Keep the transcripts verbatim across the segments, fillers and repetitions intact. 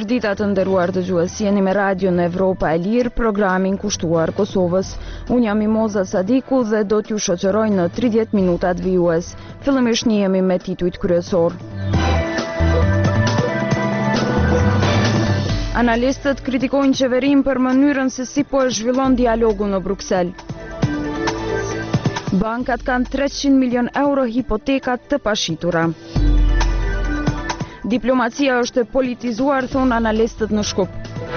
Mirëdita të nderuar dëgjues, jeni me Radio në Evropa e Lirë, programin kushtuar Kosovës. Unë jam Mimoza Sadiku dhe do t'ju shoqëroj në tridhjetë minutat vijues. Fillimisht njihemi me titujt kryesor. Analistët kritikojnë qeverinë për mënyrën se si po e zhvillon dialogu në Bruksel. Bankat kanë treqind milion euro hipotekat të pashitura. Diplomacia është e politizuar, thonë analistët në Shkup.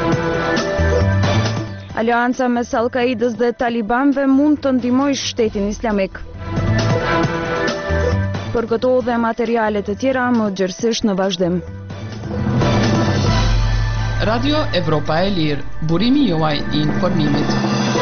Aleanca mes Al-Qaidës dhe Talibanëve mund të ndihmojë shtetin islamik. Për këto dhe materiale të tjera më gjerësisht në vazhdim. Radio Evropa e Lirë, burimi juaj i informimit.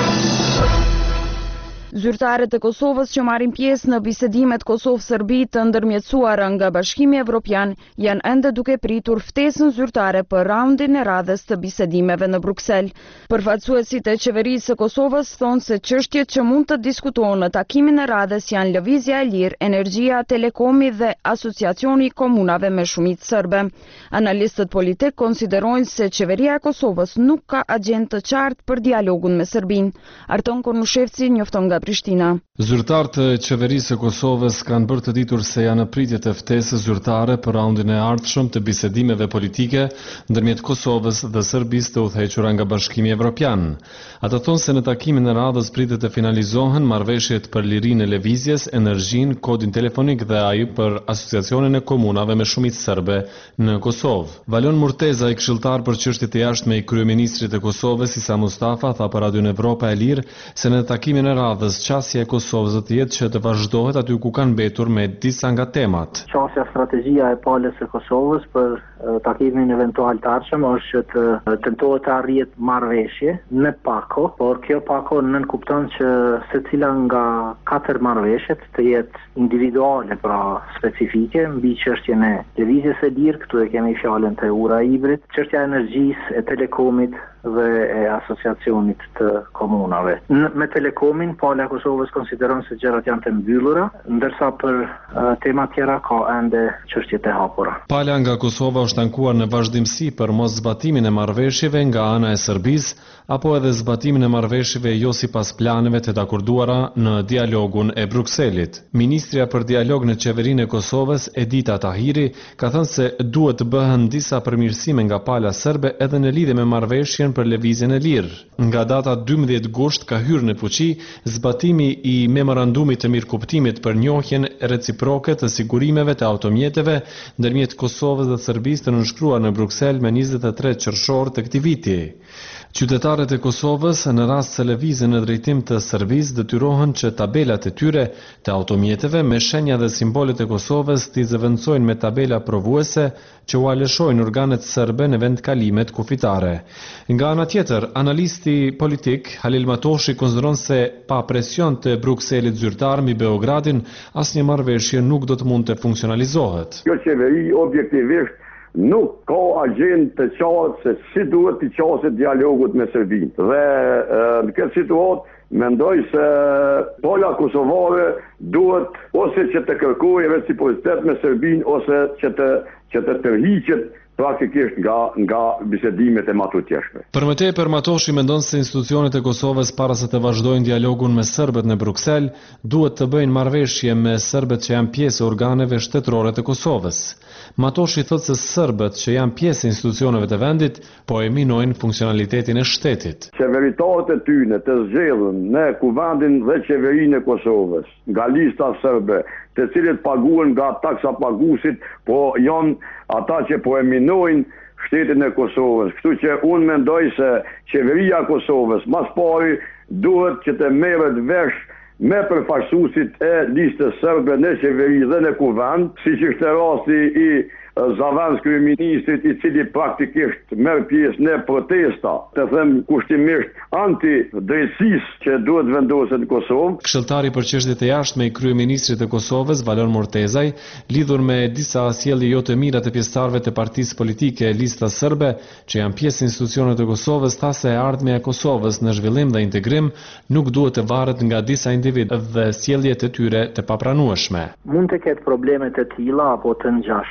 Zyrtarët e Kosovës që marrin pjesë në bisedimet Kosovë-Serbi të ndërmjetësuara nga Bashkimi Evropian janë ende duke pritur ftesën zyrtare për raundin e radhës të bisedimeve në Bruksel. Përfaqësuesit e qeverisë së Kosovës thonë se çështjet që mund të diskutohen në takimin e radhës janë lëvizja e lirë, energjia, telekomi dhe asociacioni i komunave me shumicë serbe. Analistët politik konsiderojnë se qeveria e Kosovës nuk ka agjendë të qartë për dialogun me Serbinë. Arton Kornushevci njofton nga Prishtina. Zyrtarët e qeverisë së Kosovës kanë bërë të ditur se janë në pritje të ftesës zyrtare për raundin e ardhshëm të bisedimeve politike ndërmjet Kosovës dhe Serbisë të udhëhequra nga Bashkimi Evropian. Ata thonë se në takimin e radhës pritet të finalizohen marrëveshjet për lirinë e lëvizjes, energjinë, kodin telefonik dhe ai për asociacionin e komunave me shumicë serbe në Kosovë. Valon Murteza, i këshilltar për çështjet e jashtme i kryeministrit të Kosovës Isa Mustafa, tha për Radio Evropa e Lirë se në takimin e radhës qasja e Kosovës do të jetë që të vazhdohet aty ku kanë mbetur me disa nga temat. Qasja strategjia e palës së Kosovës për takimin eventual të ardhshëm është që të tentohet të arrihet marrëveshje në pako, por kjo pako nënkupton që secila nga katër marrëveshjet të jetë individuale, pra specifike mbi çështjen e lëvizjes së lirë, këtu e kemi fjalën të ura hibrid, çështja e energjisë, e telekomit dhe e asociacionit të komunave. Në, me telekomin, pala e Kosovës konsideron se gjërat janë të mbyllura, ndërsa për uh, tema tjera ka ende çështjet e hapura. Pala nga Kosova është ankuar në vazhdimsi për mos zbatimin e marrëveshjeve nga ana e Serbisë, apo edhe zbatimin e marrëveshjeve jo sipas planeve të takorduara në dialogun e Brukselit. Ministrja për dialog në qeverinë e Kosovës, Edita Tahiri, ka thënë se duhet të bëhen disa përmirësime nga pala serbe edhe në lidhje me marrëveshjen për lëvizjen e lirë. Nga data dymbëdhjetë gusht ka hyrë në fuqi zbatimi i memorandumit të mirëkuptimit për njohjen reciproke të sigurimeve të automjeteve ndërmjet Kosovës dhe Serbisë të nënshkruar në Bruksel me njëzet e tre qershor të këtij viti. Qytetarët e Kosovës në rast se lëvizin në drejtim të Serbisë detyrohen që tabelat e tyre të automjeteve me shenja dhe simbolet e Kosovës t'i zëvendësojnë me tabela provuese që u alëshojnë organet serbe në vend kalimet kufitare. Nga ana tjetër, analisti politik Halil Matoshi konsideron se pa presion të Brukselit zyrtar mbi Beogradin, asnjë marrëveshje nuk do të mund të funksionalizohet. Kjo qeveri objektivisht nuk ka agjendë të qartë se si duhet të qaset dialogut me Serbinë. Dhe e, në këtë situatë mendoj se pola kosovare duhet ose që të kërkojë reciprocitet me Serbinë ose që të që të tërhiqet praktikisht nga nga bisedimet e matutjeshme. Për më tepër, Matoshi mendon se institucionet e Kosovës para se të vazhdojnë dialogun me serbët në Bruksel, duhet të bëjnë marrëveshje me serbët që janë pjesë e organeve shtetërore të Kosovës. Matoshi thotë se serbët që janë pjesë e institucioneve të vendit po e minojnë funksionalitetin e shtetit. Qeveritarët e tyre të zgjedhën në kuvendin dhe qeverinë e Kosovës nga lista serbe, të cilët paguhen nga taksa paguesit, po janë ata që po e minojnë shtetin e Kosovës. Kështu që unë mendoj se qeveria e Kosovës mas pari duhet që të merret vesh me përfaqësuesit e listës serbe në qeveri dhe në kuvend, siç ishte rasti i Zavans kryeministrit, i cili praktikisht merr pjesë në protesta, të them kushtimisht anti-drejtësisë që duhet vendoset në Kosovë. Këshilltari për çështjet e jashtme i kryeministrit të Kosovës, Valon Murtezaj, lidhur me disa sjellje jo të mira të pjesëtarëve të partisë politike e Lista Serbe, që janë pjesë institucione të Kosovës, tha se ardhmja e Kosovës në zhvillim dhe integrim nuk duhet të varet nga disa individ dhe sjelljet e tyre të papranueshme. Mund të ketë probleme të tilla apo të ngjashme dhe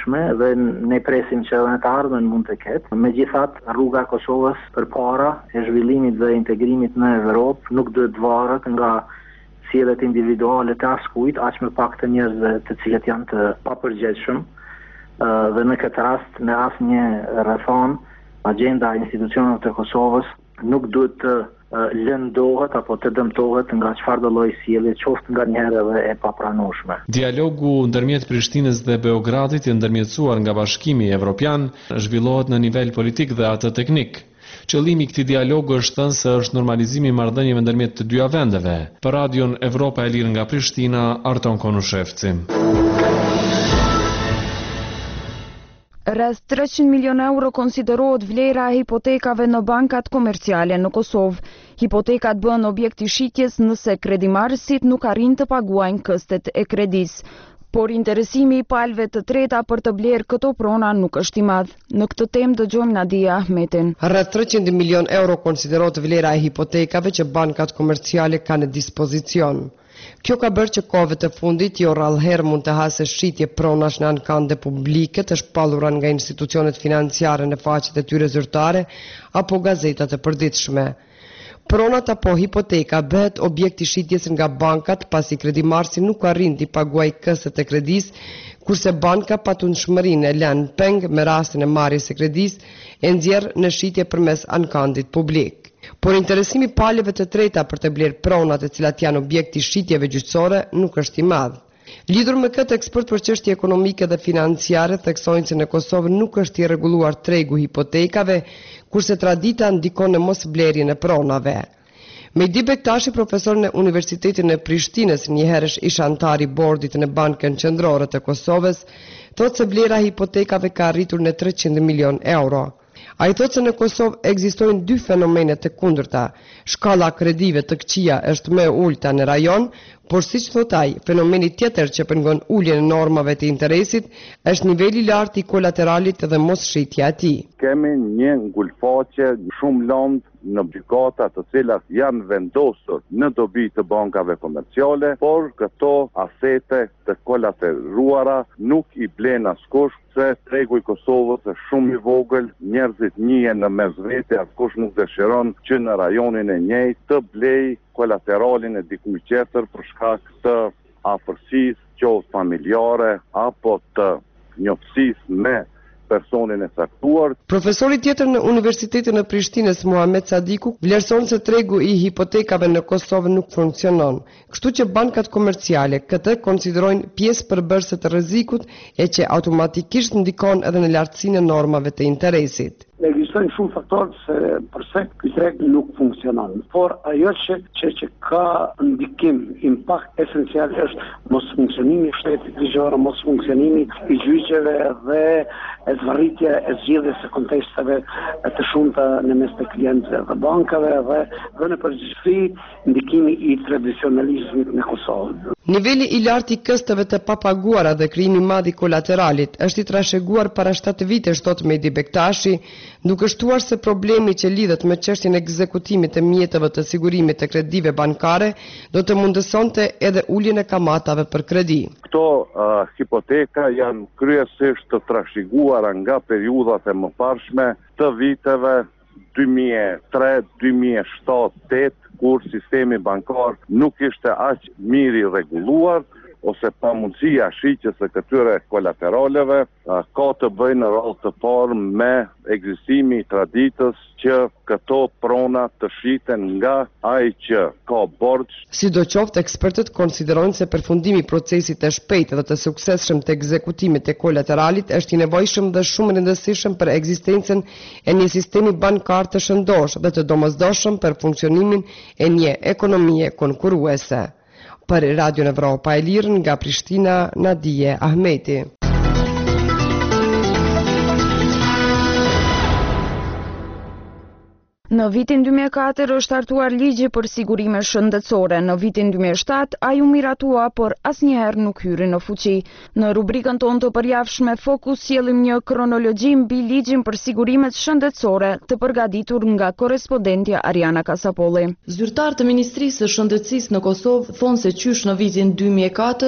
edhe ne presim që edhe në të ardhmen mund të ketë. Megjithatë, rruga e Kosovës përpara e zhvillimit dhe integrimit në Evropë nuk duhet të varet nga sjelljet individuale të askujt, aq më pak të njerëzve të cilët janë të papërgjegjshëm. Dhe në këtë rast, në asnjë rrethon, agjenda e institucioneve të Kosovës nuk duhet të lëndohet apo të dëmtohet nga çfarëdo lloj sjellje, qoftë nga njëherë edhe e papranueshme. Dialogu ndërmjet Prishtinës dhe Beogradit i ndërmjetësuar nga Bashkimi Evropian zhvillohet në nivel politik dhe atë teknik. Qëllimi i këtij dialogu është thënë se është normalizimi i marrëdhënieve ndërmjet të dyja vendeve. Për Radion Evropa e Lirë nga Prishtina, Arton Konushevci. Rreth treqind milion euro konsiderohet vlera e hipotekave në bankat komerciale në Kosovë. Hipotekat bëhen objekt i shitjes nëse kredimarrësit nuk arrin të paguajnë këstet e kredisë. Por interesimi i palëve të treta për të blerë këto prona nuk është i madh. Në këtë temë dëgjojmë Nadia Ahmetin. Rreth treqind milion euro konsiderohet vlera e hipotekave që bankat komerciale kanë në dispozicion. Kjo ka bërë që kohëve të fundit jo rrallëherë mund të hase shitje pronash në ankande publike të shpallura nga institucionet financiare në faqet e tyre zyrtare apo gazetat e përditshme. Pronat apo hipoteka bëhet objekt i shitjes nga bankat pasi kredimarrësi nuk arrin t'i paguajë këstet e kredisë, kurse banka patundshmërinë e lën peng me rastin e marrjes së kredisë e nxjerr në shitje përmes ankandit publik. Por interesimi i palëve të treta për të blerë pronat e cilat janë objekt i shitjeve gjyqësore nuk është i madh. Lidhur me këtë, ekspert për çështje ekonomike dhe financiare theksojnë se në Kosovë nuk është i rregulluar tregu hipotekave, kurse tradita ndikon në mosblerjen e pronave. Mehdi Bektashi, profesor në Universitetin e Prishtinës, njëherësh ish antar i bordit në Bankën Qendrore të Kosovës, thotë se vlera e hipotekave ka arritur në treqind milion euro. Ai thotë se në Kosovë ekzistojnë dy fenomene të kundërta. Shkalla kredive të këqija është më e ulta në rajon, por siç thot ai, fenomeni tjetër që pengon uljen e normave të interesit është niveli i lartë i kolateralit dhe mosshitja e tij. Kemi një ngulfaqe shumë lëndë në gjykata të cilat janë vendosur në dobi të bankave komerciale, por këto asete të kolateruara nuk i blen askush, se tregu i Kosovës është shumë i vogël, njerëzit njihen në mesvete, askush nuk dëshiron që në rajonin e njëjtë të blej kolateralin e dikujt tjetër për shkak të afërsisë, qoftë familjare apo të njoftësisë me personin e caktuar. Profesori tjetër në Universitetin e Prishtinës, Muhamet Sadiku, vlerëson se tregu i hipotekave në Kosovë nuk funksionon, kështu që bankat komerciale këtë konsiderojnë pjesë përbërëse të rrezikut e që automatikisht ndikon edhe në lartësinë e normave të interesit. Ekzistojnë shumë faktorë se përse ky treg nuk funksionon, por ajo që, që, që ka ndikim, impakt esencial është mos funksionimi i shtetit ligjor, mos funksionimi i gjyqeve dhe e zvarritja e zgjedhjes së konteksteve të shumta në mes të klientëve dhe bankave dhe, dhe në përgjithësi ndikimi i tradicionalizmit në Kosovë. Niveli i lartë i kësteve të papaguara dhe krijimi i madh i kolateralit është i trashëguar para shtatë vitesh, thot Mehdi Bektashi, duke shtuar se problemi që lidhet me çështjen e ekzekutimit të mjeteve të sigurimit të kredive bankare do të mundësonte edhe uljen e kamatave për kredi. Këto uh, hipoteka janë kryesisht të trashëguara nga periudhat e mëparshme të viteve dy mijë e tre, dy mijë e shtatë, tetë, kur sistemi bankar nuk ishte aq mirë i rregulluar ose pa mundësia shitjes së këtyre kolateraleve, ka të bëjë në radhë të parë me ekzistimi i traditës që këto prona të shiten nga ai që ka borxh. Sidoqoftë, ekspertët konsiderojnë se përfundimi i procesit të shpejtë dhe të suksesshëm të ekzekutimit të kolateralit është i nevojshëm dhe shumë rëndësishëm për ekzistencën e një sistemi bankar të shëndosh dhe të domosdoshëm për funksionimin e një ekonomie konkurruese. Për Radion Evropa e Lirë nga Prishtina, Nadia Ahmeti. Në vitin dy mijë e katër është hartuar ligji për sigurime shëndetësore. Në vitin dy mijë e shtatë ai u miratua, por asnjëherë nuk hyri në fuqi. Në rubrikën tonë të përjavshme Fokus sjellim një kronologji mbi ligjin për sigurimet shëndetësore të përgatitur nga korrespondentja Ariana Kasapolli. Zyrtar të Ministrisë së Shëndetësisë në Kosovë thonë se qysh në vitin dy mijë e katër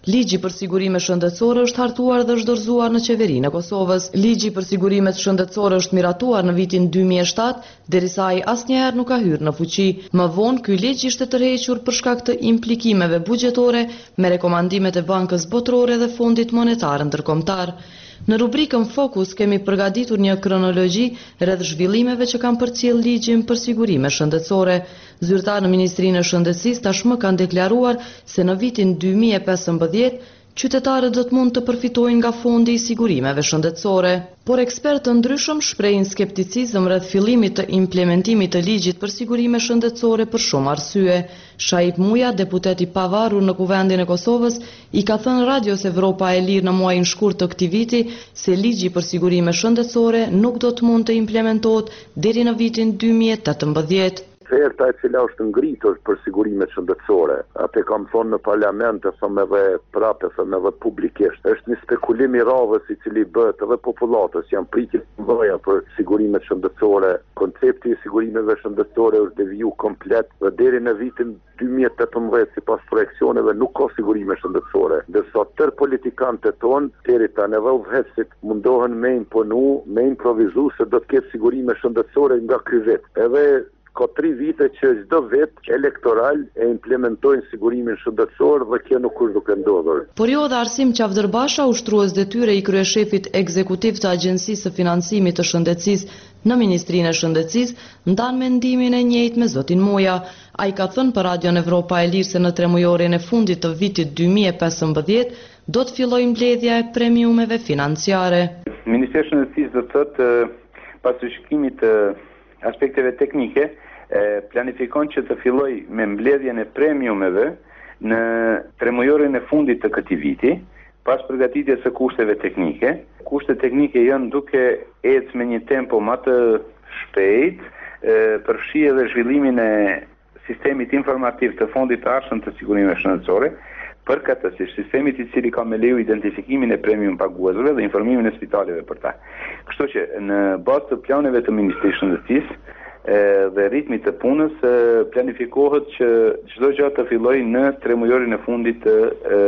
Ligji për sigurime shëndetësore është hartuar dhe është dorëzuar në qeverinë e Kosovës. Ligji për sigurimet shëndetësore është miratuar në vitin dy mijë e shtatë, derisa ai asnjëherë nuk ka hyrë në fuqi. Më vonë, ky ligj ishte tërhequr për shkak të implikimeve buxhetore me rekomandimet e Bankës Botërore dhe Fondit Monetar Ndërkombëtar. Në rubrikën Fokus kemi përgatitur një kronologji rreth zhvillimeve që kanë përcjell ligjin për sigurime shëndetësore. Zyrtarë në Ministrinë e Shëndetësisë tashmë kanë deklaruar se në vitin dy mijë e pesëmbëdhjetë qytetarët do të mund të përfitojnë nga fondi i sigurimeve shëndetësore. Por ekspertë të ndryshëm shprehin skepticizëm rreth fillimit të implementimit të ligjit për sigurime shëndetësore për shumë arsye. Shaip Muja, deputet i pavarur në Kuvendin e Kosovës, i ka thënë Radios Evropa e Lirë në muajin shkurt të këtij viti se ligji për sigurime shëndetësore nuk do të mund të implementohet deri në vitin dy mijë e tetëmbëdhjetë. Oferta e cila është ngritur për sigurimet shëndetësore, atë kam thonë në parlament, e thëmë edhe prapë, e thëmë edhe publikisht, është një spekulim i radhës i cili bëhet edhe popullatës, janë pritje të mëdha për sigurimet shëndetësore. Koncepti i sigurimeve shëndetësore është deviju komplet dhe deri në vitin dy mijë e tetëmbëdhjetë sipas projeksioneve nuk ka sigurime shëndetësore. Ndërsa tërë politikantët tonë, deri tani edhe udhëheqësit mundohen me imponu, me improvizu se do të ketë sigurime shëndetësore nga ky vit. Edhe ka tri vite që çdo vit elektoral e implementojnë sigurimin shëndetësor dhe kjo nuk është duke ndodhur. Por jo dhe Arsim Qavdërbasha, ushtrues detyre i kryeshefit ekzekutiv të Agjencisë së Financimit të Shëndetësisë në Ministrinë e Shëndetësisë, ndan mendimin e njëjtë me zotin Moja. Ai ka thënë për Radion Evropa e Lirë se në tremujorin e fundit të vitit dy mijë e pesëmbëdhjetë do të fillojë mbledhja e premiumeve financiare. Ministri i Shëndetësisë do të thotë pas shikimit të aspekteve teknike planifikon që të filloj me mbledhjen e premiumeve në tremujorin e fundit të këtij viti, pas përgatitjes së kushteve teknike. Kushtet teknike janë duke ecë me një tempo më të shpejt, përfshi edhe zhvillimin e sistemit informativ të fondit të arshëm të sigurimeve shëndetësore, përkatësisht sistemit i cili ka me leju identifikimin e premium paguesve dhe informimin e spitaleve për ta. Kështu që në bazë të planeve të Ministrisë së Shëndetësisë dhe ritmit të punës planifikohet që çdo gjë të fillojë në tremujorin e fundit të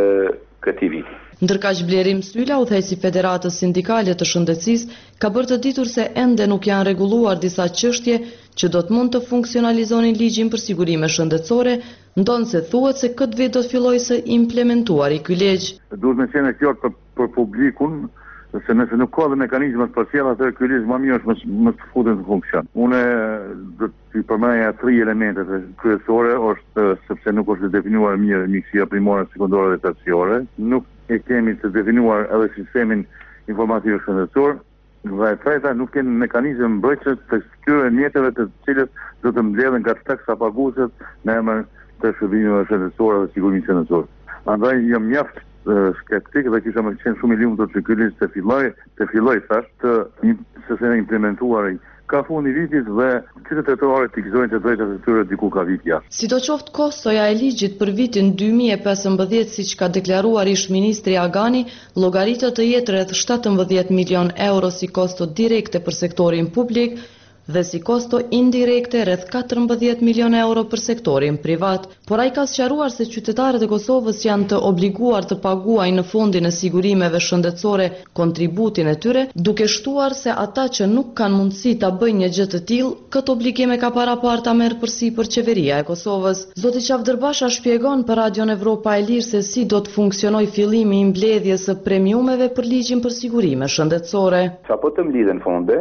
këtij viti. Ndërkaq Blerim Syla, udhëheqësi i Federatës Sindikale të Shëndetësisë, ka bërë të ditur se ende nuk janë rregulluar disa çështje që do të mund të funksionalizonin ligjin për sigurime shëndetësore, ndonse thuhet se këtë vit do të fillojë së implementuari ky ligj. Duhet me qenë qartë për, për publikun, se nëse nuk ka dhe mekanizmat për sjellje atë ky ligj më mirë është më të futet në funksion. Unë do të përmendja tri elementet kryesore, është sepse nuk është definuar mirë mjekësia primore, sekondore dhe terciore, nuk e kemi të definuar edhe sistemin informativ shëndetësor, dhe e treta nuk kemi mekanizëm mbrojtës të këtyre mjeteve të cilët do të mbledhen nga taksa paguesit në emër të shërbimeve shëndetësore dhe sigurimit shëndetësor. Andaj jam mjaft skeptik dhe kisha më qenë shumë i lumtur që ky ligj të filloj, të filloj thash të së implementuar ka fundi vitit dhe qytetarët të gëzojnë të drejtat e tyre diku ka vit jashtë. Sidoqoftë, kostoja e ligjit për vitin dy mijë e pesëmbëdhjetë, siç ka deklaruar ish ministri Agani, llogaritet të jetë rreth shtatëmbëdhjetë milion euro si kosto direkte për sektorin publik dhe si kosto indirekte rreth katërmbëdhjetë milion euro për sektorin privat. Por ai ka sqaruar se qytetarët e Kosovës janë të obliguar të paguajnë në fondin e sigurimeve shëndetësore kontributin e tyre, duke shtuar se ata që nuk kanë mundësi ta bëjnë një gjë të tillë, këtë obligim e ka paraparë ta merr përsipër qeveria e Kosovës. Zoti Qavdërbasha shpjegon për Radion Evropa e Lirë se si do të funksionojë fillimi i mbledhjes së premiumeve për ligjin për sigurime shëndetësore. Sapo të mblidhen fonde,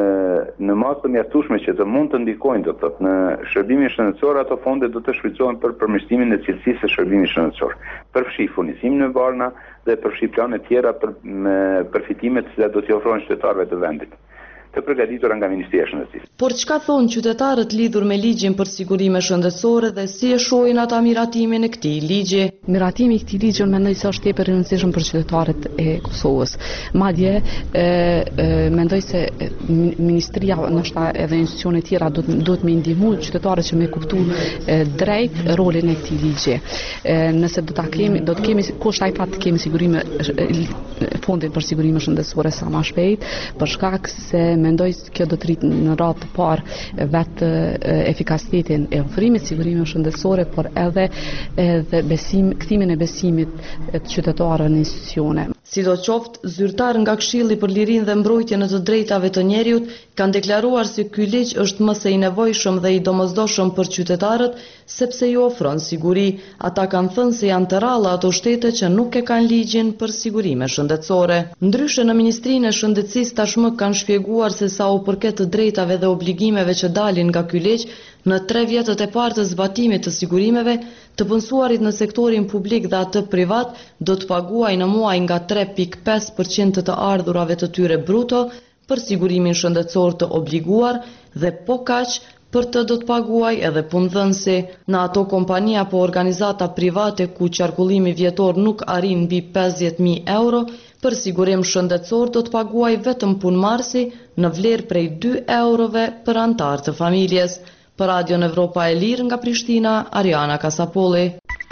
në masë mjaftueshme që të mund të ndikojnë do të thotë në shërbimin shëndetësor, ato fonde do të shfrytëzohen për përmirësimin e cilësisë së shërbimit shëndetësor. Përfshi furnizimin me varna dhe përfshi plane tjera për përfitimet që do t'i ofrohen qytetarëve të vendit, të përgatitura nga Ministria e Shëndetësisë. Por çka thonë qytetarët lidhur me ligjin për sigurime shëndetësore dhe si e shohin ata miratimin e këtij ligji? Miratimi i këtij ligji mendoj se është tepër i rëndësishëm për qytetarët e Kosovës. Madje e, e, mendoj se ministria, ndoshta edhe institucione tjera do të më ndihmu qytetarët që më kuptu e, drejt rolin e këtij ligji. E, nëse do ta kemi, do të kemi kushtaj fat të kemi sigurime fondin për sigurime shëndetësore sa më shpejt, për shkak se mendoj se kjo do të rritë në radhë të parë vetë efikasitetin e ofrimit sigurimeve shëndetësore, por edhe edhe besim, kthimin e besimit të qytetarëve në institucione. Sidoqoftë, zyrtar nga Këshilli për Lirinë dhe Mbrojtjen e të Drejtave të Njeriut kanë deklaruar se ky ligj është më së i nevojshëm dhe i domosdoshëm për qytetarët sepse ju ofron siguri. Ata kanë thënë se janë të rralla ato shtete që nuk e kanë ligjin për sigurime shëndetësore. Ndryshe, në Ministrinë e Shëndetësisë tashmë kanë shpjeguar se sa u përket të drejtave dhe obligimeve që dalin nga ky ligj, në tre vjetët e parë të zbatimit të sigurimeve, të punësuarit në sektorin publik dhe atë privat do të paguaj në muaj nga tre pikë pesë përqind të ardhurave të tyre bruto për sigurimin shëndetësor të obliguar dhe po kaq për të do të paguaj edhe punëdhënësi. Në ato kompani apo organizata private ku qarkullimi vjetor nuk arrin mbi pesëdhjetë mijë euro, për sigurim shëndetësor do të paguaj vetëm punëmarrësi në vlerë prej dy eurove për antar të familjes. Për Radion Evropa e Lirë nga Prishtina, Ariana Kasapolli.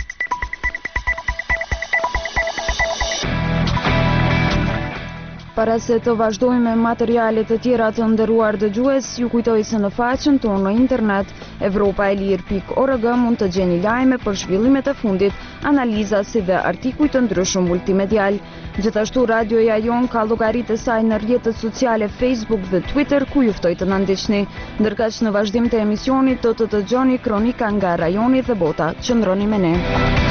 Para se të vazhdojmë me materialet të tjera të nderuar dëgjues, ju kujtoj se në faqen tonë në internet evropa e lirë pikë org mund të gjeni lajme për zhvillimet e fundit, analiza si dhe artikuj të ndryshëm multimedial. Gjithashtu radioja jon ka llogaritë e saj në rrjetet sociale Facebook dhe Twitter ku ju ftoj të na ndiqni. Ndërkaq në vazhdim të emisionit do të dëgjoni kronika nga rajoni dhe bota. Qëndroni me ne.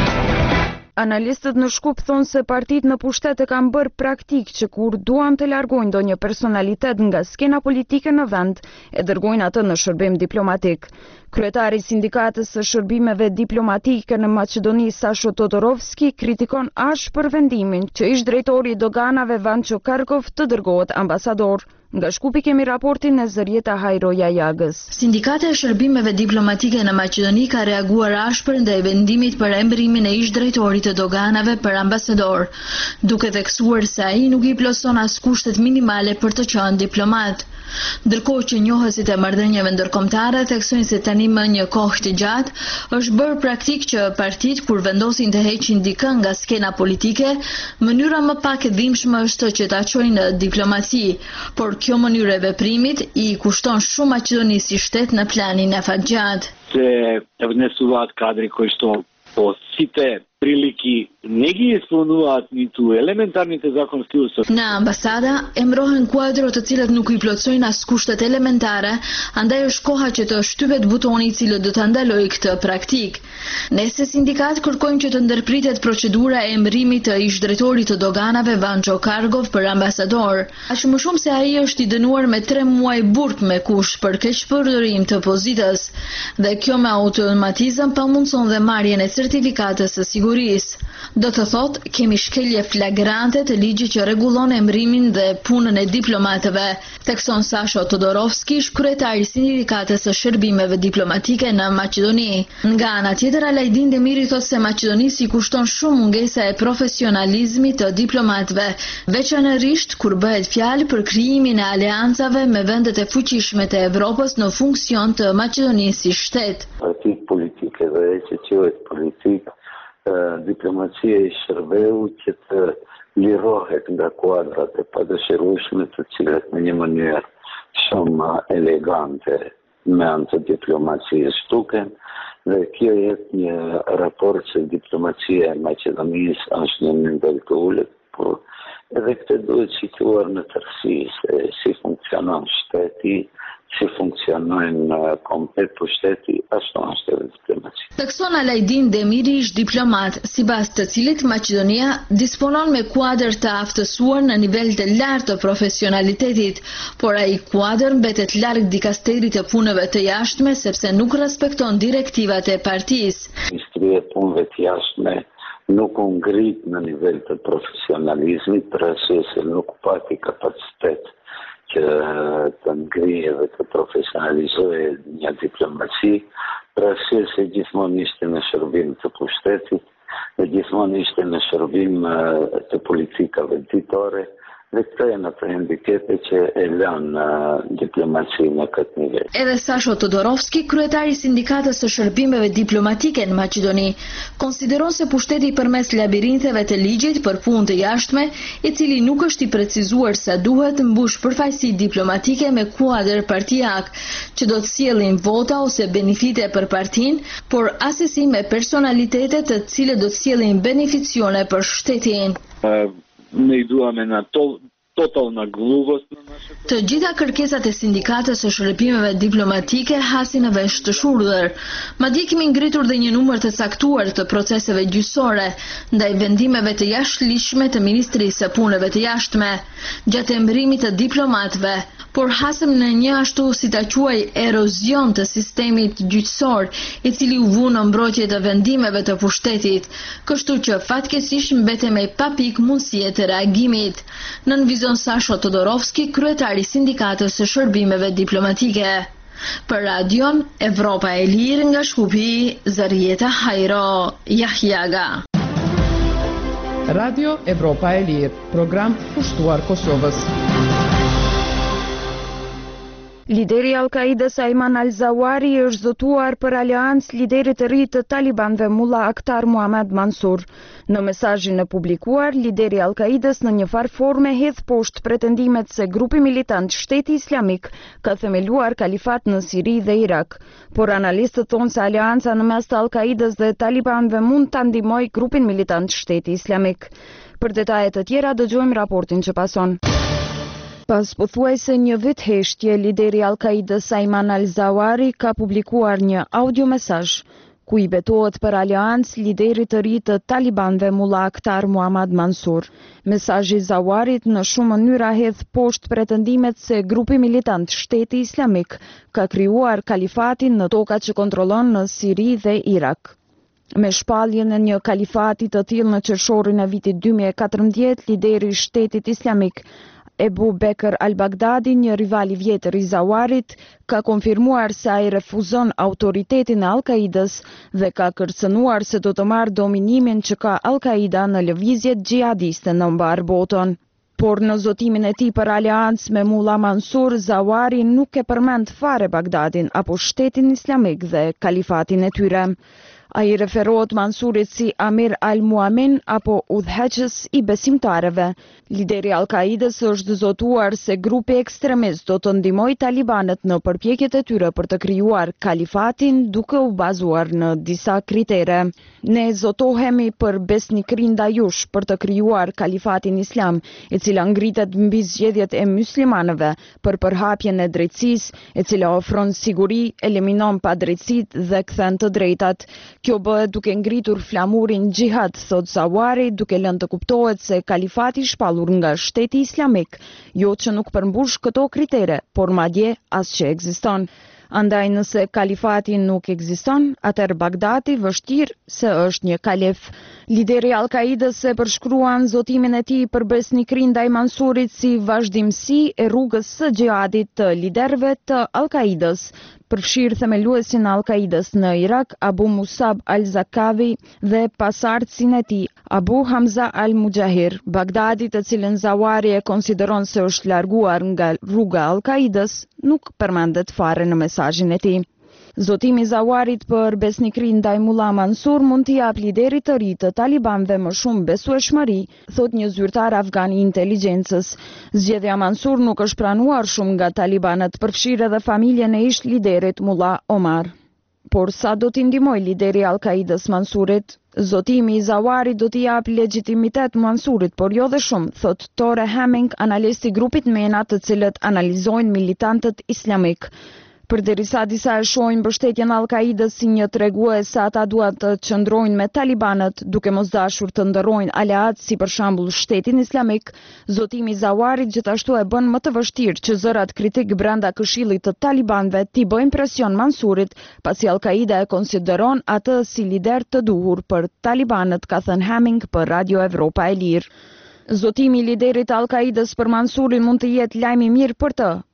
Analistët në Shkup thonë se partitë në pushtet e kanë bërë praktik që kur duan të largojnë ndonjë personalitet nga skena politike në vend, e dërgojnë atë në shërbim diplomatik. Kryetari i Sindikatës së Shërbimeve Diplomatike në Maqedoni, Sasho Todorovski, kritikon ashpër vendimin që ish drejtori i doganave Vancho Kargov të dërgohet ambasador. Nga Shkupi kemi raportin e Zërieta Hajroja Jagës. Sindikata e Shërbimeve Diplomatike në Maqedoni ka reaguar ashpër ndaj vendimit për emërimin e ish drejtorit të doganave për ambasador, duke theksuar se ai nuk i plotson as kushtet minimale për të qenë diplomat. Ndërkohë që njohësit e marrëdhënieve ndërkombëtare theksojnë se tani më një kohë të gjatë është bërë praktik që partitë kur vendosin të heqin dikë nga skena politike, mënyra më pak e dhimbshme është që ta çojnë në diplomaci, por kjo mënyrë e veprimit i kushton shumë Maqedonisë si shtet në planin e afatgjat. Se внесуваат кадри кои што по сите прилики не ги исполнуваат ниту елементарните законски услови. Në ambasada emrohen kuadro të cilët nuk i plotësojnë as kushtet elementare, andaj është koha që të shtypet butoni i cili do ta ndalojë këtë praktik. Ne si sindikat kërkojmë që të ndërpritet procedura e emërimit të ish drejtorit të doganave Vancho Kargov për ambasador, aq më shumë se ai është i dënuar me tre muaj burg me kush për keqpërdorim të pozitës, dhe kjo me automatizëm pamundson dhe marrjen e certifikatës së sigurisë. Do të thotë, kemi shkelje flagrante të ligjit që rregullon emërimin dhe punën e diplomatëve, thekson Sasho Todorovski, kryetari i Sindikatës së Shërbimeve Diplomatike në Maqedoni. Nga ana tjetër, Alajdin Demiri thotë se Maqedonisë i kushton shumë mungesa e profesionalizmit të diplomatëve, veçanërisht kur bëhet fjalë për krijimin e aleancave me vendet e fuqishme të Evropës në funksion të Maqedonisë si shtet. Partit politike dhe që quhet politik, diplomacia i shërbeu që të lirohet nga kuadrat e padëshirueshme të cilat në një mënyrë shumë elegante me anë të diplomacisë duken, dhe kjo jetë një raport se diplomacia e Maqedonisë është në nivel të ulët, por edhe këtë duhet situar në tërësi se si funksionon shteti, si funksionojnë komplet pushteti, ashtu është edhe diplomacia. Thekson Alajdin Demiri, ish diplomat, sipas të cilit Maqedonia disponon me kuadër të aftësuar në nivel të lartë të profesionalitetit, por ai kuadër mbetet larg dikasterit të punëve të jashtme sepse nuk respekton direktivat e partisë. Ministria e punëve të jashtme nuk u ngrit në nivel të profesionalizmit për arsye se nuk pati kapacitet që të ngrije dhe të profesionalizoje një diplomaci, për arsye se gjithmonë ishte në shërbim të pushtetit, dhe gjithmonë ishte në shërbim të politikave ditore, dhe këto janë ato handikepe që e lënë uh, diplomacinë në këtë nivel. Edhe Sasho Todorovski, kryetari i sindikatës së shërbimeve diplomatike në Maqedoni, konsideron se pushteti përmes labirinteve të ligjit për punë të jashtme, i cili nuk është i precizuar sa duhet, mbush përfaqësi diplomatike me kuadër partijak, që do të sjellin vota ose benefite për partinë, por asesi me personalitete të cilët do të sjellin beneficione për shtetin. Uh, ne i duam në to, total në gluvës. Të gjitha kërkesat e sindikatës së shërbimeve diplomatike hasin në vesh të shurdhër. Madje kemi ngritur dhe një numër të caktuar të proceseve gjyqësore ndaj vendimeve të jashtëligjshme të Ministrisë së Punëve të Jashtme gjatë emërimit të diplomatëve, por hasëm në një ashtu si ta quaj erozion të sistemit gjyqësor, i cili u vu në mbrojtje të vendimeve të pushtetit, kështu që fatkeqësisht mbetemi pa pikë mundësie të reagimit. Nën vizon Sasho Todorovski, kryetari i sindikatës së shërbimeve diplomatike. Për radion Evropa e Lirë nga Shkupi, Zarieta Hajro, Jahjaga. Radio Evropa e Lirë, program pushtuar Kosovës. Lideri Al-Qaidës Ayman al-Zawahiri është zotuar për aleancë liderit të ri të talibanëve Mullah Akhtar Muhammad Mansur. Në mesazhin e publikuar, lideri Al-Qaidës në një farë forme hedh poshtë pretendimet se grupi militant Shteti Islamik ka themeluar kalifat në Siri dhe Irak. Por analistët thonë se aleanca në mes të Al-Qaidës dhe talibanëve mund ta ndihmojë grupin militant Shteti Islamik. Për detaje të tjera dëgjojmë raportin që pason. Pas pothuajse një vit heshtje, lideri Al-Qaidës Ayman al-Zawahiri ka publikuar një audio mesazh ku i betohet për aleancë liderit të ri të talibanëve Mullah Akhtar Muhammad Mansur. Mesazhi i Zawahirit në shumë mënyra hedh poshtë pretendimet se grupi militant Shteti Islamik ka krijuar kalifatin në tokat që kontrollon në Siri dhe Irak. Me shpalljen e një kalifati të tillë në qershorin e vitit dy mijë e katërmbëdhjetë, lideri i Shtetit Islamik Ebu Bekr al-Baghdadi, një rival i vjetër i Zawahirit, ka konfirmuar se ai refuzon autoritetin e Al-Qaidës dhe ka kërcënuar se do të marrë dominimin që ka Al-Qaida në lëvizjet xhihadiste në mbar botën. Por në zotimin e tij për aleancë me Mullah Mansur, Zawahiri nuk e përmend fare Bagdadin apo Shtetin Islamik dhe kalifatin e tyre. Ai referohet Mansurit si Amir al-Muamin apo udhëheqës i besimtarëve. Lideri Al-Qaidës është zotuar se grupi ekstremist do të ndihmojë talibanët në përpjekjet e tyre për të krijuar kalifatin duke u bazuar në disa kritere. Ne zotohemi për besnikërinë ndaj jush për të krijuar kalifatin islam, e cila ngritet mbi zgjedhjet e muslimanëve, për përhapjen e drejtësisë, e cila ofron siguri, eliminon padrejtësitë dhe kthen të drejtat. Kjo bëhet duke ngritur flamurin xhihad, thot Zawahiri, duke lënë të kuptohet se kalifati i shpallur nga Shteti Islamik, jo që nuk përmbush këto kritere, por madje as që ekziston. Andaj nëse kalifati nuk ekziston, atëherë Bagdadi vështirë se është një kalif. Lideri Al-Qaidës e përshkruan zotimin e tij për besnikërinë ndaj Mansurit si vazhdimsi e rrugës së xhihadit të liderëve të Al-Qaidës. Përfshirë themeluesin e Al-Qaidës në Irak, Abu Musab al-Zakawi dhe pasardhësin e tij, Abu Hamza al-Mujahir. Bagdadi, të cilën Zawahiri e konsideron se është larguar nga rruga e Al-Qaidës, nuk përmendet fare në mesazhin e tij. Zotimi i Zawahirit për besnikërinë ndaj Mullah Mansur mund t'i jap liderit të ri të talibanëve më shumë besueshmëri, thot një zyrtar afgan i inteligjencës. Zgjedhja Mansur nuk është pranuar shumë nga talibanët, përfshirë edhe familjen e ish liderit Mullah Omar. Por sa do t'i ndihmojë lideri Al-Qaidës Mansurit? Zotimi i Zawahirit do t'i jap legjitimitet Mansurit, por jo dhe shumë, thot Tore Hemming, analist i grupit MENA, të cilët analizojnë militantët islamik. Përderisa disa e shohin mbështetjen Al-Qaidës si një tregues se ata duan të qëndrojnë me talibanët, duke mos dashur të ndërrojnë aleat si për shembull Shtetin Islamik, zotimi i Zawahirit gjithashtu e bën më të vështirë që zërat kritik brenda këshillit të talibanëve t'i bëjnë presion Mansurit, pasi Al-Qaida e konsideron atë si lider të duhur për talibanët, ka thënë Hemming për Radio Evropa e Lirë. Zotimi i liderit Al-Qaidës për Mansurin mund të jetë lajm i mirë për të,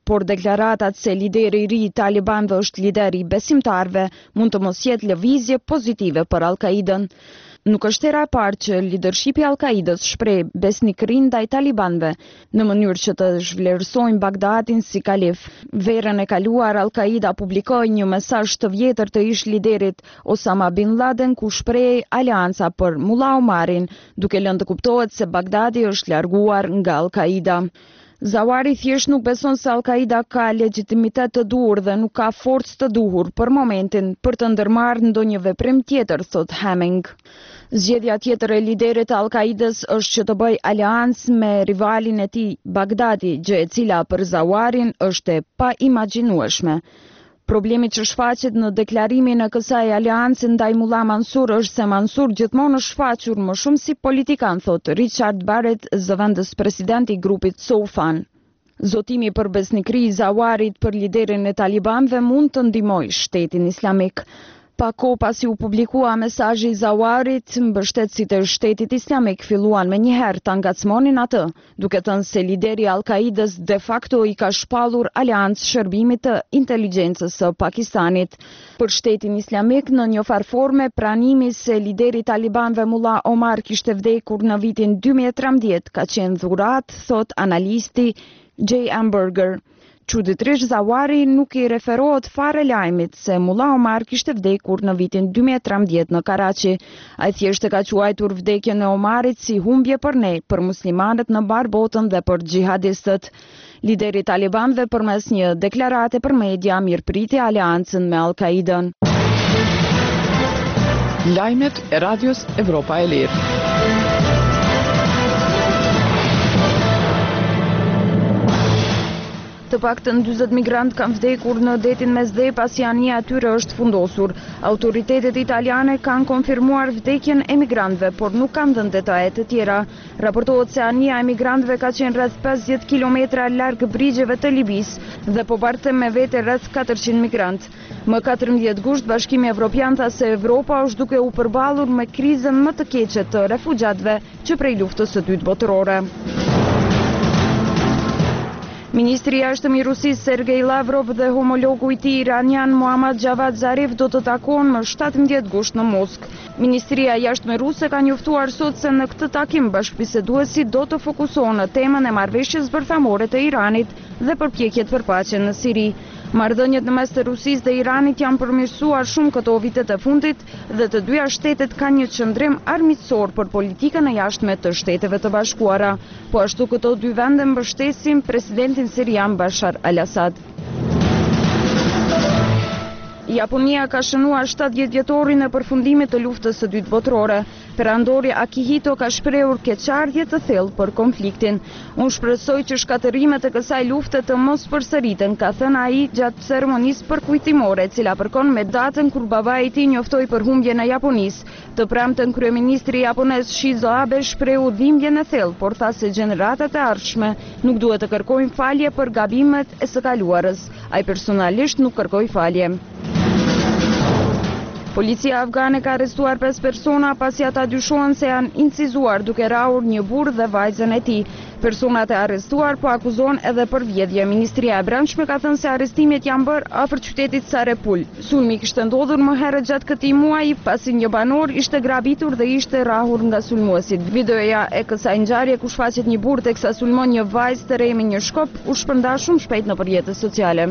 por deklaratat se lideri i ri i Talibanëve është lideri i besimtarëve mund të mos jetë lëvizje pozitive për Al-Qaidën. Nuk është hera e parë që lidershipi i Al-Qaidës shpreh besnikërinë ndaj talibanëve në mënyrë që të zhvlerësojnë Bagdadin si kalif. Verën e kaluar Al-Qaida publikoi një mesazh të vjetër të ish liderit Osama bin Laden ku shprehej aleanca për Mullah Omarin, duke lënë të kuptohet se Bagdadi është larguar nga Al-Qaida. Zawari thjesht nuk beson se Al-Qaida ka legjitimitet të duhur dhe nuk ka forcë të duhur për momentin për të ndërmarrë ndonjë veprim tjetër, thot Hemming. Zgjedhja tjetër e liderit të Al-Qaidës është që të bëjë aleancë me rivalin e tij Bagdadi, gjë e cila për Zawarin është e paimagjinueshme. Problemi që shfaqet në deklarimin e kësaj aleance ndaj Mullah Mansur është se Mansur gjithmonë është shfaqur më shumë si politikan, thot Richard Barrett, zëvendës presidenti i grupit Soufan. Zotimi për besnikëri i Zawarit për liderin e talibanëve mund të ndihmojë shtetin islamik. Pa kohë pasi u publikua mesazhi i Zawarit, mbështetësit e shtetit islamik filluan me njëherë të ngacmonin atë, duke thënë se lideri i Al-Qaidës de facto i ka shpallur aleancë shërbimit të inteligjencës së Pakistanit. Për shtetin islamik, në një farë forme, pranimi se lideri i talibanëve Mullah Omar kishte vdekur në vitin dy mijë e trembëdhjetë ka qenë dhurat, thot analisti J. Amberger. Çuditërisht Zawari nuk i referohet fare lajmit se Mullah Omar kishte vdekur në vitin dy mijë e trembëdhjetë në Karachi. Ai thjesht e ka quajtur vdekjen e Omarit si humbje për ne, për muslimanët në mbar botën dhe për xhihadistët. Lideri i talibanëve përmes një deklarate për media mirëpriti aleancën me Al-Qaidën. Lajmet e Radios Evropa e Lirë. Të paktën dyzet migrant kanë vdekur në detin Mesdhe pasi anija e tyre është fundosur. Autoritetet italiane kanë konfirmuar vdekjen e migrantëve, por nuk kanë dhënë detaje të tjera. Raportohet se anija e migrantëve ka qenë rreth pesëdhjetë kilometra larg brigjeve të Libisë dhe po barte me vete rreth katërqind migrantë. Më katërmbëdhjetë gusht, Bashkimi Evropian tha se Evropa është duke u përballur me krizën më të keqe të refugjatëve që prej luftës së dytë botërore. Ministri i jashtëm i Rusisë Sergej Lavrov dhe homologu i tij iranian Mohammad Javad Zarif do të takohen më shtatëmbëdhjetë gusht në Moskë. Ministria e jashtme ruse ka njoftuar sot se në këtë takim bashkëbiseduesi do të fokusohen në temën e marrëveshjes bërthamore të Iranit dhe përpjekjet për paqe në Siri. Marrëdhëniet në mes të Rusisë dhe Iranit janë përmirësuar shumë këto vitet e fundit dhe të dyja shtetet kanë një qëndrim armiqësor për politikën e jashtme të Shteteve të Bashkuara, po ashtu këto dy vende mbështesin presidentin sirian Bashar al-Assad. Japonia ka shënuar shtatëdhjetë vjetorin e përfundimit të luftës së dytë botërore. Perandori Akihito ka shprehur keqardhje të thellë për konfliktin. Unë shpresoj që shkatërimet e kësaj lufte të mos përsëriten, ka thënë ai gjatë ceremonisë përkujtimore, e cila përkon me datën kur babai i tij njoftoi përhumbjen e Japonisë. Të premten kryeministri japonez Shinzo Abe shprehu dhimbjen e thellë, por tha se gjeneratat e ardhshme nuk duhet të kërkojnë falje për gabimet e së kaluarës. Ai personalisht nuk kërkoi falje. Policia afgane ka arrestuar pesë persona pasi ata dyshohen se janë incizuar duke rrahur një burr dhe vajzën e tij. Personat e arrestuar po akuzohen edhe për vjedhje. Ministria e Brendshme ka thënë se arrestimet janë bërë afër qytetit Sarepul. Sulmi kishte ndodhur më herët gjatë këtij muaji pasi një banor ishte grabitur dhe ishte rrahur nga sulmuesit. Videoja e kësaj ngjarje ku shfaqet një burr teksa sulmon një vajzë të re me një shkop u shpërnda shumë shpejt në rrjetet sociale.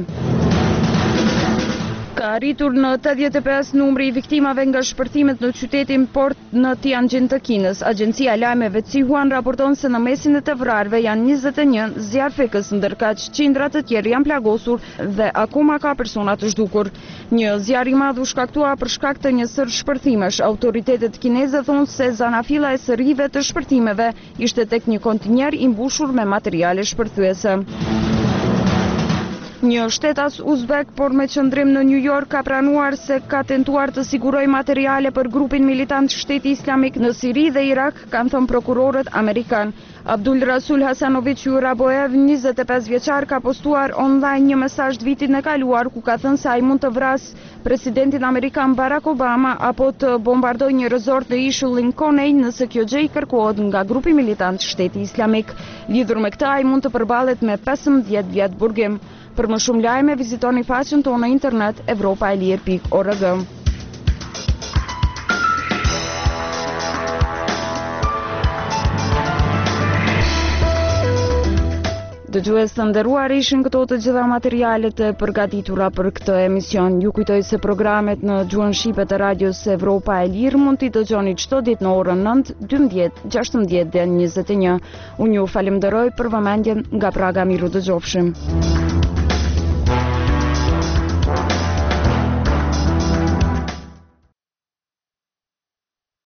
Ka arritur në tetëdhjetë e pesë numri i viktimave nga shpërthimet në qytetin Port në Tianjin të Kinës. Agjencia e lajmeve Xinhua raporton se në mesin e të vrarëve janë njëzet e një zjarfikës, ndërkaq qindra të tjerë janë plagosur dhe akoma ka persona të zhdukur. Një zjarr i madh u shkaktua për shkak të një sër shpërthimesh. Autoritetet kineze thonë se zanafilla e sërive të shpërthimeve ishte tek një kontinjer i mbushur me materiale shpërthyese. Një shtetas uzbek, por me qëndrim në New York, ka pranuar se ka tentuar të sigurojë materiale për grupin militant Shteti Islamik në Siri dhe Irak, kanë thënë prokurorët amerikan. Abdul Rasul Hasanovic Juraboev, njëzet e pesë vjeçar, ka postuar online një mesazh vitin e kaluar ku ka thënë se ai mund të vrasë presidentin amerikan Barack Obama apo të bombardojë një rezort në ishullin Koney nëse kjo gjë i kërkohet nga grupi militant Shteti Islamik. Lidhur me këtë, ai mund të përballet me pesëmbëdhjetë vjet burgim. Për më shumë lajme, vizitoni faqen tonë në internet evropaelir pikë org. Dëgjues të nderuar, ishin këto të gjitha materialet e përgatitura për këtë emision. Ju kujtoj se programet në gjuhën shqipe të radios Evropa e Lirë mund t'i dëgjoni çdo ditë në orën nëntë, dymbëdhjetë, gjashtëmbëdhjetë dhe njëzet e një. Unë ju falenderoj për vëmendjen, nga Praga miru dëgjofshim.